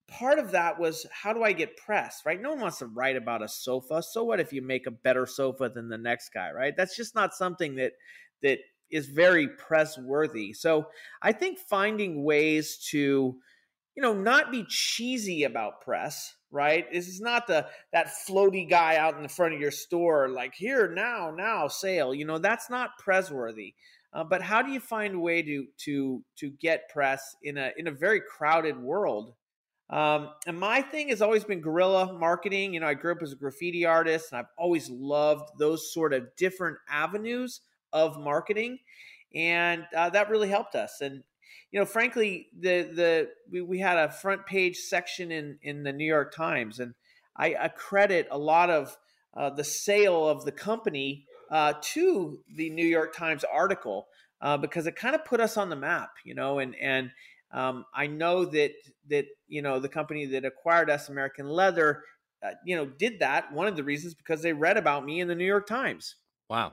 part of that was, how do I get press, right? No one wants to write about a sofa. So what if you make a better sofa than the next guy, right? That's just not something that that is very press worthy. So I think finding ways to, you know, not be cheesy about press, right? This is not the that floaty guy out in the front of your store, like, here, now, now, sale. You know, that's not press worthy. Uh, but how do you find a way to to to get press in a in a very crowded world? Um, and my thing has always been guerrilla marketing. You know, I grew up as a graffiti artist, and I've always loved those sort of different avenues of marketing, and uh, that really helped us. And you know, frankly, the the we, we had a front page section in in the New York Times, and I accredit a lot of uh, the sale of the company uh, to the New York Times article uh, because it kind of put us on the map, you know, and and um, I know that that you know the company that acquired us, American Leather, uh, you know, did that. One of the reasons because they read about me in the New York Times. Wow.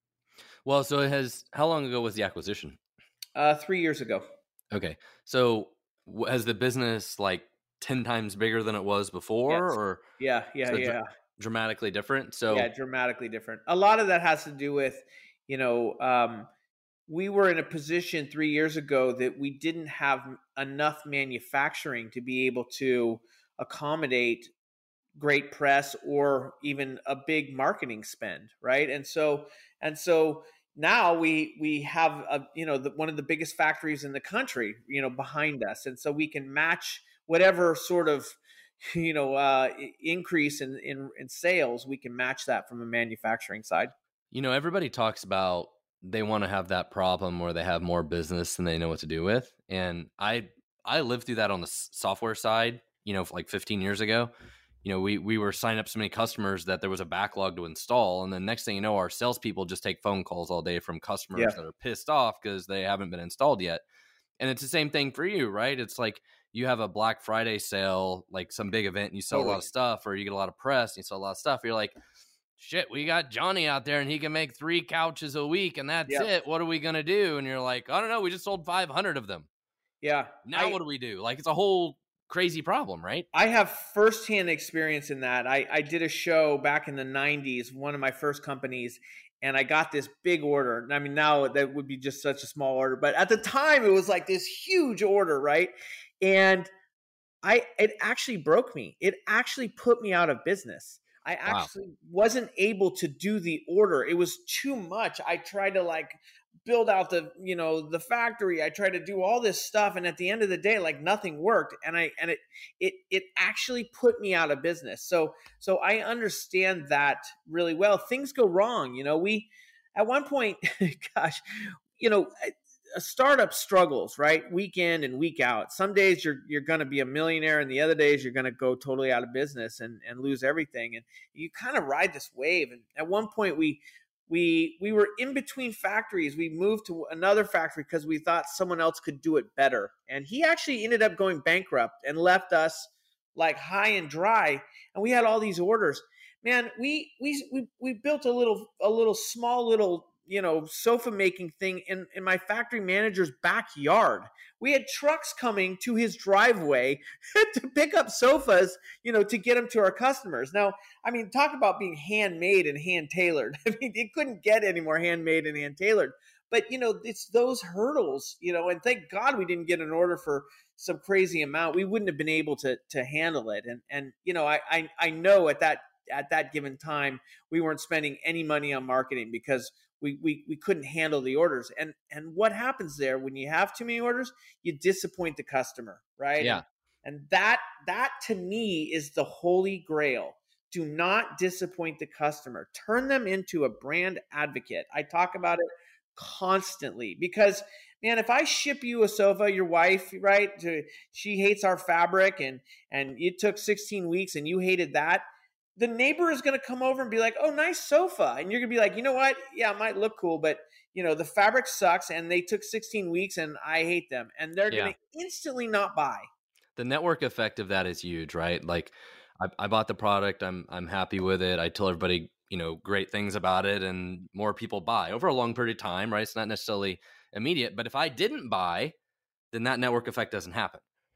Well, so it has. How long ago was the acquisition? Uh, three years ago. Okay, so has the business like ten times bigger than it was before, yes. or yeah, yeah, so yeah, dr- dramatically different? So yeah, dramatically different. A lot of that has to do with, you know, um, we were in a position three years ago that we didn't have enough manufacturing to be able to accommodate great press or even a big marketing spend, right? And so, and so. Now we we have a, you know the, one of the biggest factories in the country, you know, behind us, and so we can match whatever sort of you know uh, increase in, in in sales. We can match that from a manufacturing side. You know, everybody talks about they want to have that problem where they have more business than they know what to do with, and I I lived through that on the software side. You know, like fifteen years ago. You know, we we were signing up so many customers that there was a backlog to install. And then next thing you know, our salespeople just take phone calls all day from customers yeah. that are pissed off because they haven't been installed yet. And it's the same thing for you, right? It's like you have a Black Friday sale, like some big event, and you sell totally. a lot of stuff, or you get a lot of press, and you sell a lot of stuff. You're like, shit, we got Johnny out there, and he can make three couches a week, and that's yeah. it. What are we going to do? And you're like, I don't know. We just sold five hundred of them. Yeah. Now I, what do we do? Like, it's a whole crazy problem, right? I have firsthand experience in that. I, I did a show back in the nineties, one of my first companies, and I got this big order. I mean, now that would be just such a small order, but at the time it was like this huge order, right? And I it actually broke me. It actually put me out of business. I actually wow. wasn't able to do the order. It was too much. I tried to like build out the, you know, the factory. I tried to do all this stuff. And at the end of the day, like nothing worked. And I, and it, it, it actually put me out of business. So, so I understand that really well. Things go wrong. You know, we, at one point, gosh, you know, a startup struggles, right? Week in and week out. Some days you're, you're going to be a millionaire, and the other days you're going to go totally out of business and, and lose everything. And you kind of ride this wave. And at one point we, We we were in between factories. We moved to another factory because we thought someone else could do it better. And he actually ended up going bankrupt and left us like high and dry. And we had all these orders. Man, we we we we built a little a little small little you know sofa making thing in in my factory manager's backyard. We had trucks coming to his driveway to pick up sofas, you know, to get them to our customers. Now, I mean, talk about being handmade and hand tailored. I mean, it couldn't get any more handmade and hand tailored. But, you know, it's those hurdles, you know, and thank God we didn't get an order for some crazy amount. We wouldn't have been able to to handle it. And, and you know, I, I, I know at that at that given time, we weren't spending any money on marketing because We, we we couldn't handle the orders. And and what happens there when you have too many orders? You disappoint the customer, right? Yeah. And, and that that to me is the holy grail. Do not disappoint the customer. Turn them into a brand advocate. I talk about it constantly because, man, if I ship you a sofa, your wife, right, to, she hates our fabric and and it took sixteen weeks and you hated that, the neighbor is going to come over and be like, oh, nice sofa. And you're going to be like, you know what? Yeah, it might look cool, but you know, the fabric sucks and they took sixteen weeks and I hate them. And they're yeah. going to instantly not buy. The network effect of that is huge, right? Like I, I bought the product. I'm, I'm happy with it. I tell everybody, you know, great things about it, and more people buy over a long period of time, right? It's not necessarily immediate, but if I didn't buy, then that network effect doesn't happen.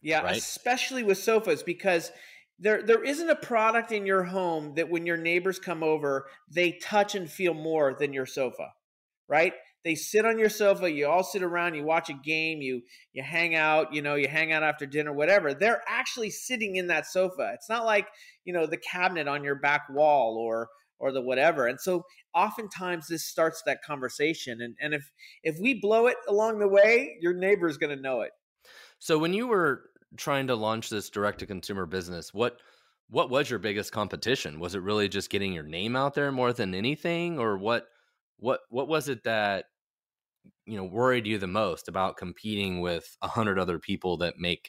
Yeah, right? especially with sofas, because there there isn't a product in your home that when your neighbors come over, they touch and feel more than your sofa, right? They sit on your sofa, you all sit around, you watch a game, you you hang out, you know, you hang out after dinner, whatever. They're actually sitting in that sofa. It's not like, you know, the cabinet on your back wall or or the whatever. And so oftentimes this starts that conversation. And and if if we blow it along the way, your neighbor's gonna know it. So when you were trying to launch this direct to consumer business, what what was your biggest competition? Was it really just getting your name out there more than anything, or what what what was it that, you know, worried you the most about competing with a hundred other people that make,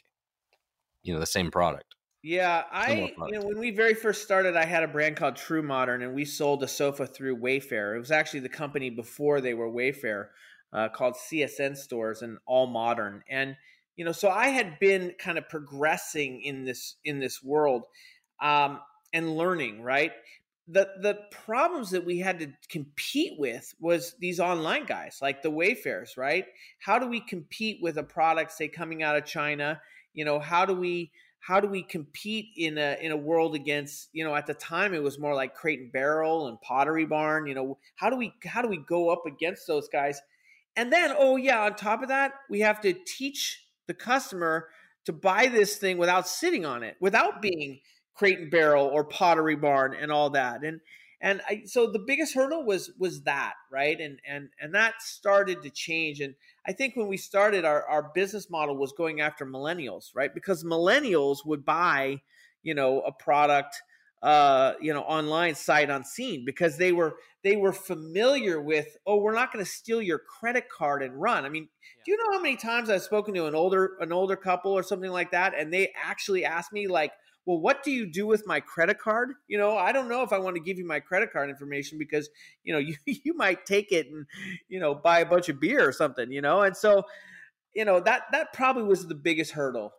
you know, the same product? Yeah, Similar I, you know, product. when we very first started, I had a brand called True Modern, and we sold a sofa through Wayfair. It was actually the company before they were Wayfair, uh, called C S N Stores and All Modern. And you know, so I had been kind of progressing in this in this world, um, and learning. Right, the the problems that we had to compete with was these online guys like the Wayfairs. Right, how do we compete with a product, say, coming out of China? You know, how do we how do we compete in a in a world against, you know, at the time it was more like Crate and Barrel and Pottery Barn. You know, how do we how do we go up against those guys? And then, oh yeah, on top of that, we have to teach the customer to buy this thing without sitting on it, without being Crate and Barrel or Pottery Barn and all that. And and I, so the biggest hurdle was was that, right? And and and that started to change. And I think when we started, our our business model was going after millennials, right? Because millennials would buy, you know, a product, uh, you know, online sight unseen, because they were they were familiar with, oh, we're not going to steal your credit card and run. I mean, Yeah. do you know how many times I've spoken to an older an older couple or something like that, and they actually ask me like, well, what do you do with my credit card? You know, I don't know if I want to give you my credit card information because, you know, you, you might take it and, you know, buy a bunch of beer or something, you know? And so, you know, that, that probably was the biggest hurdle.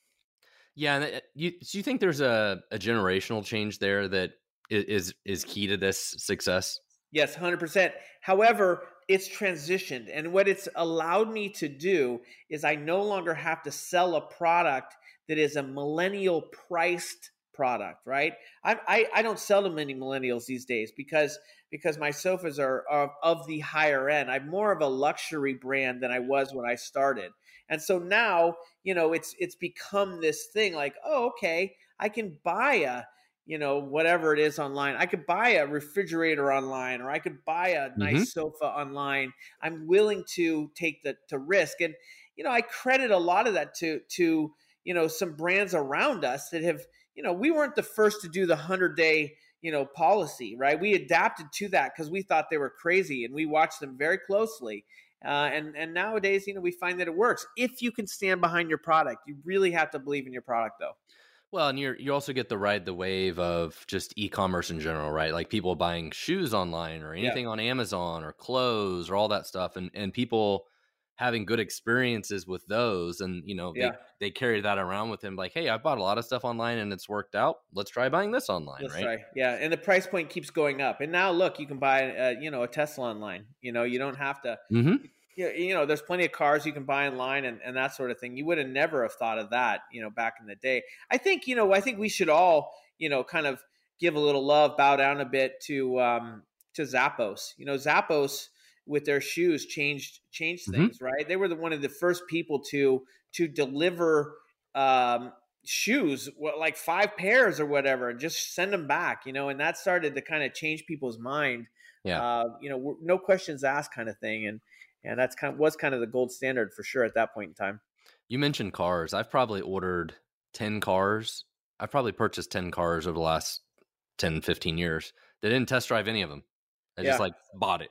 Yeah, and it- you do you think there's a, a generational change there that i- is is key to this success? Yes, one hundred percent. However, it's transitioned. And what it's allowed me to do is I no longer have to sell a product that is a millennial priced product, right? I, I, I don't sell to many millennials these days because because my sofas are, are of the higher end. I'm more of a luxury brand than I was when I started. And so now, you know, it's it's become this thing like, oh, okay, I can buy a, you know, whatever it is online. I could buy a refrigerator online, or I could buy a Hmm. nice sofa online. I'm willing to take the to risk. And, you know, I credit a lot of that to to, you know, some brands around us that have, you know, we weren't the first to do the hundred day, you know, policy, right? We adapted to that because we thought they were crazy, and we watched them very closely. Uh, and and nowadays, you know, we find that it works if you can stand behind your product. You really have to believe in your product, though. Well, and you you also get to ride the wave of just e-commerce in general, right? Like people buying shoes online or Yeah, anything on Amazon or clothes or all that stuff, and and people having good experiences with those, and you know they yeah. they carry that around with them, like, hey, I bought a lot of stuff online and it's worked out. Let's try buying this online, That's right? right. Yeah, and the price point keeps going up. And now, look, you can buy, uh, you know, a Tesla online. You know, you don't have to. Mm-hmm. You you know, there's plenty of cars you can buy online and, and that sort of thing. You would have never have thought of that, you know, back in the day. I think, you know, I think we should all, you know, kind of give a little love, bow down a bit to um, to Zappos. You know, Zappos with their shoes changed changed Mm-hmm. things, right? They were the one of the first people to to deliver um, shoes, what, like five pairs or whatever, and just send them back, you know, and that started to kind of change people's mind. Yeah. Uh, you know, no questions asked kind of thing. And and that's kind of, was kind of the gold standard for sure at that point in time. You mentioned cars. I've probably ordered ten cars. I've probably purchased ten cars over the last ten, fifteen years. They didn't test drive any of them. I just Yeah, like bought it,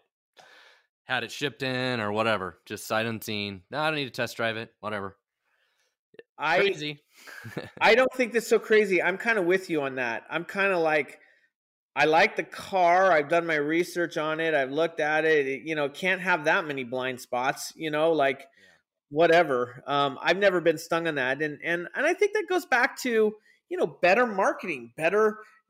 had it shipped in or whatever, just sight unseen. No, I don't need to test drive it. Whatever. I Crazy. I don't think that's so crazy. I'm kind of with you on that. I'm kind of like, I like the car. I've done my research on it. I've looked at it. It, you know, can't have that many blind spots. You know, like Yeah. whatever. Um, I've never been stung on that, and and and I think that goes back to, you know, better marketing, better,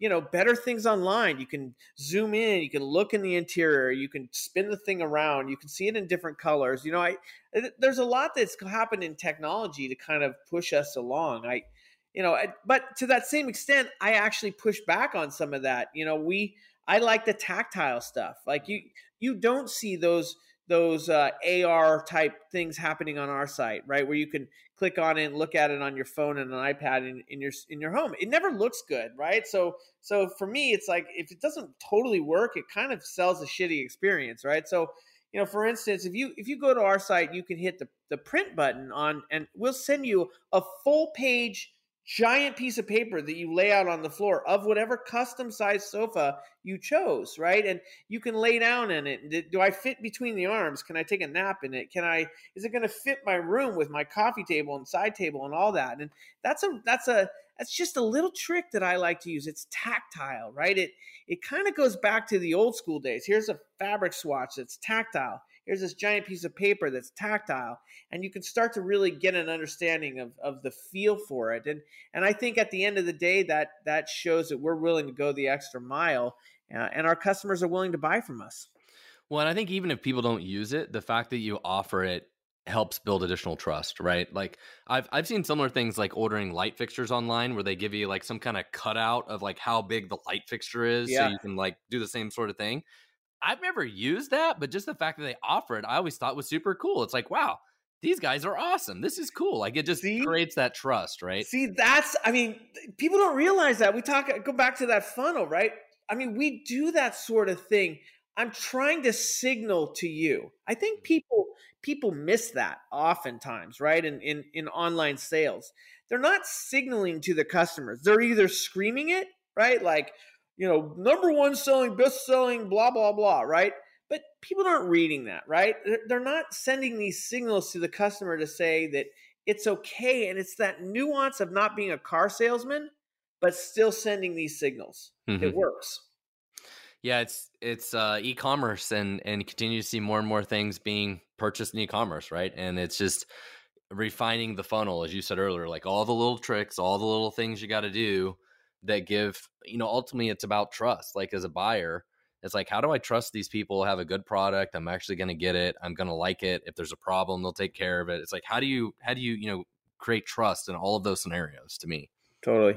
you know, better things online. You can zoom in, you can look in the interior, you can spin the thing around, you can see it in different colors. You know, I there's a lot that's happened in technology to kind of push us along. I, you know, I, but to that same extent, I actually push back on some of that. You know, we I like the tactile stuff. Like you you don't see those those uh, A R type things happening on our site, right? Where you can click on it and look at it on your phone and an iPad in, in your in your home. It never looks good, right? So so for me, it's like if it doesn't totally work, it kind of sells a shitty experience, right? So, you know, for instance, if you if you go to our site, you can hit the, the print button on, and we'll send you a full page giant piece of paper that you lay out on the floor of whatever custom sized sofa you chose, right? And you can lay down in it. Do I fit between the arms? Can I take a nap in it? Can I, is it going to fit my room with my coffee table and side table and all that? And that's a, that's a, that's just a little trick that I like to use. It's tactile, right? It, it kind of goes back to the old school days. Here's a fabric swatch that's tactile. Here's this giant piece of paper that's tactile, and you can start to really get an understanding of, of the feel for it. And and I think at the end of the day, that that shows that we're willing to go the extra mile, uh, and our customers are willing to buy from us. Well, and I think even if people don't use it, the fact that you offer it helps build additional trust, right? Like I've I've seen similar things like ordering light fixtures online where they give you like some kind of cutout of like how big the light fixture is, Yeah. so you can like do the same sort of thing. I've never used that, but just the fact that they offer it, I always thought was super cool. It's like, wow, these guys are awesome. This is cool. Like it just See? creates that trust, right? See, that's, I mean, people don't realize that. We talk, go back to that funnel, right? I mean, we do that sort of thing. I'm trying to signal to you. I think people people miss that oftentimes, right? In in in online sales, they're not signaling to the customers. They're either screaming it, right? Like, you know, number one selling, best selling, blah, blah, blah, right? But people aren't reading that, right? They're not sending these signals to the customer to say that it's okay. And it's that nuance of not being a car salesman, but still sending these signals. Mm-hmm. It works. Yeah, it's it's uh, e-commerce, and and continue to see more and more things being purchased in e-commerce, right? And it's just refining the funnel, as you said earlier, like all the little tricks, all the little things you got to do that give, you know, ultimately it's about trust. Like as a buyer, it's like, how do I trust these people have a good product? I'm actually going to get it. I'm going to like it. If there's a problem, they'll take care of it. It's like, how do you, how do you, you know, create trust in all of those scenarios to me? Totally.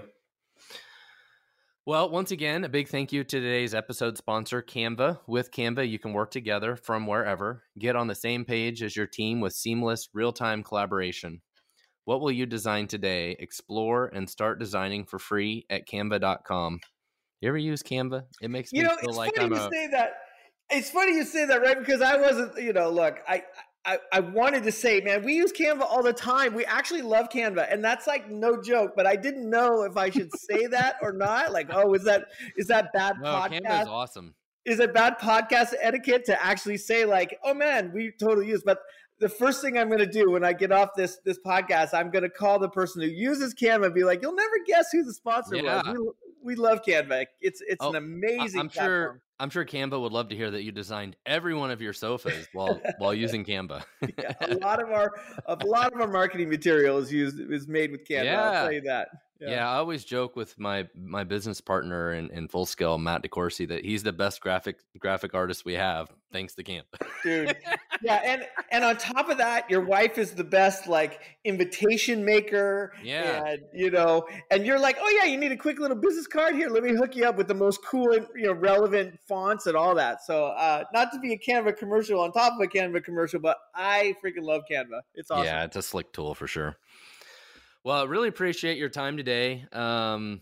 Well, once again, a big thank you to today's episode sponsor, Canva. With Canva, you can work together from wherever. Get on the same page as your team with seamless real-time collaboration. What will you design today? Explore and start designing for free at canva dot com. You ever use Canva? It makes me you know, feel it's like funny I'm you a... say that. It's funny you say that, right? Because I wasn't, you know, look, I, I I wanted to say, man, we use Canva all the time. We actually love Canva, and that's like no joke. But I didn't know if I should say that or not. Like, oh, is that is that bad no, podcast? Canva is awesome. Is it bad podcast etiquette to actually say like, oh man, we totally use? But the first thing I'm going to do when I get off this this podcast, I'm going to call the person who uses Canva and be like, you'll never guess who the sponsor Yeah. was. We, we love Canva. It's it's Oh, an amazing I'm platform. sure I'm sure Canva would love to hear that you designed every one of your sofas while while using Canva. Yeah, a lot of our a lot of our marketing material is used is made with Canva. Yeah. I'll tell you that. Yeah. yeah, I always joke with my my business partner in, in Full Scale, Matt DeCourcy, that he's the best graphic graphic artist we have, thanks to Canva. Dude. Yeah, and and on top of that, your wife is the best like invitation maker. Yeah. And you know, and you're like, oh yeah, you need a quick little business card here. Let me hook you up with the most cool, you know, relevant fonts and all that. So uh, not to be a Canva commercial on top of a Canva commercial, but I freaking love Canva. It's awesome. Yeah, it's a slick tool for sure. Well, I really appreciate your time today. Um,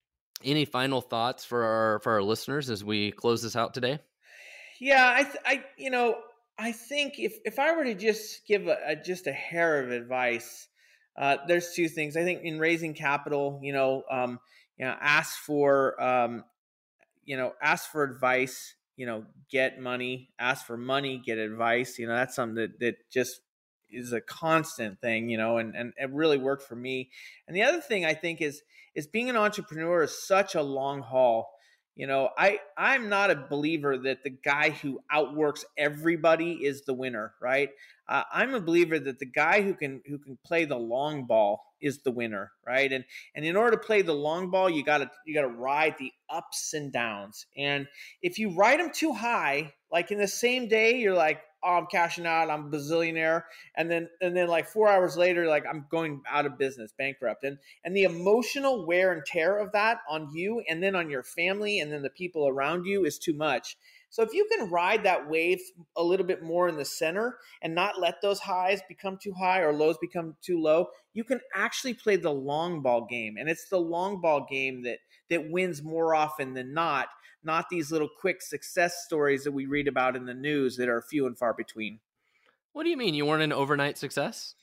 any final thoughts for our for our listeners as we close this out today? Yeah, I, th- I, you know, I think if, if I were to just give a, a just a hair of advice, uh, there's two things. I think in raising capital, you know, um, you know, ask for, um, you know, ask for advice. You know, get money. Ask for money. Get advice. You know, that's something that that just is a constant thing, you know, and, and it really worked for me. And the other thing I think is, is being an entrepreneur is such a long haul. You know, I, I'm not a believer that the guy who outworks everybody is the winner, right? Uh, I'm a believer that the guy who can who can play the long ball is the winner, right? And and in order to play the long ball, you gotta you gotta ride the ups and downs. And if you ride them too high, like in the same day, you're like, oh, I'm cashing out, I'm a bazillionaire, and then and then like four hours later, like I'm going out of business, bankrupt, and and the emotional wear and tear of that on you, and then on your family, and then the people around you is too much. So if you can ride that wave a little bit more in the center and not let those highs become too high or lows become too low, you can actually play the long ball game. And it's the long ball game that that wins more often than not, not these little quick success stories that we read about in the news that are few and far between. What do you mean? You weren't an overnight success?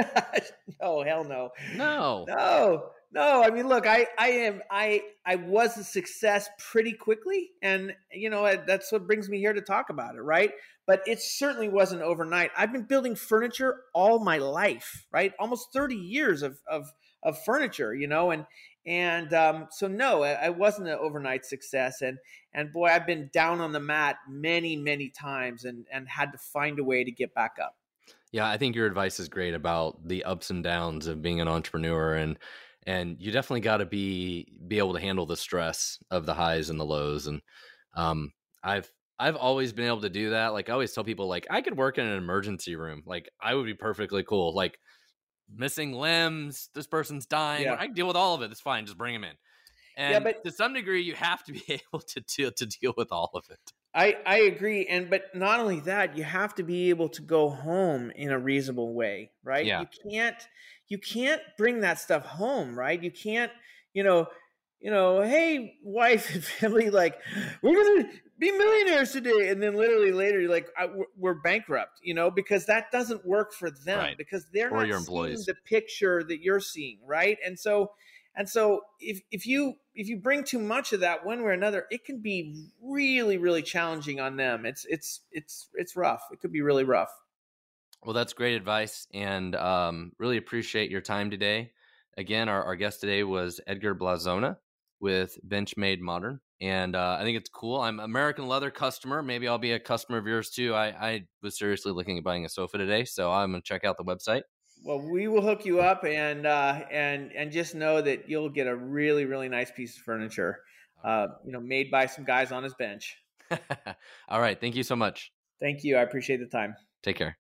No, hell no. No. No. No, I mean, look, I, I am, I, I was a success pretty quickly, and you know that's what brings me here to talk about it, right? But it certainly wasn't overnight. I've been building furniture all my life, right? Almost thirty years of of of furniture, you know, and and um, so no, I, I wasn't an overnight success, and and boy, I've been down on the mat many, many times, and and had to find a way to get back up. Yeah, I think your advice is great about the ups and downs of being an entrepreneur, and and you definitely got to be be able to handle the stress of the highs and the lows. And um, I've I've always been able to do that. Like I always tell people, like I could work in an emergency room. Like I would be perfectly cool. Like missing limbs, this person's dying. Yeah. I can deal with all of it. It's fine. Just bring them in. And yeah, but- to some degree, you have to be able to deal to deal with all of it. I, I agree. And, but not only that, you have to be able to go home in a reasonable way, right? Yeah. You can't, you can't bring that stuff home, right? You can't, you know, you know, hey, wife and family, like we're going to be millionaires today. And then literally later, you're like, I, we're bankrupt, you know, because that doesn't work for them Right. because they're Or not your seeing employees. the picture that you're seeing. Right. And so, And so if, if you if you bring too much of that one way or another, it can be really, really challenging on them. It's it's it's it's rough. It could be really rough. Well, that's great advice, and um, really appreciate your time today. Again, our, our guest today was Edgar Blazona with Benchmade Modern, and uh, I think it's cool. I'm an American Leather customer. Maybe I'll be a customer of yours too. I, I was seriously looking at buying a sofa today, so I'm going to check out the website. Well, we will hook you up, and uh, and and just know that you'll get a really, really nice piece of furniture, uh, you know, made by some guys on his bench. All right. Thank you so much. Thank you. I appreciate the time. Take care.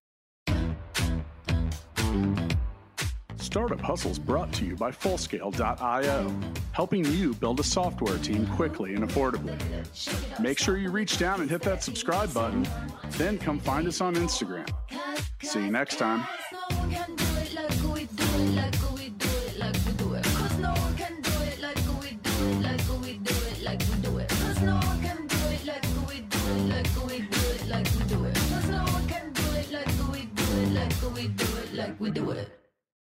Startup Hustles brought to you by Fullscale dot io, helping you build a software team quickly and affordably. Make sure you reach down and hit that subscribe button, then come find us on Instagram. See you next time. We do it.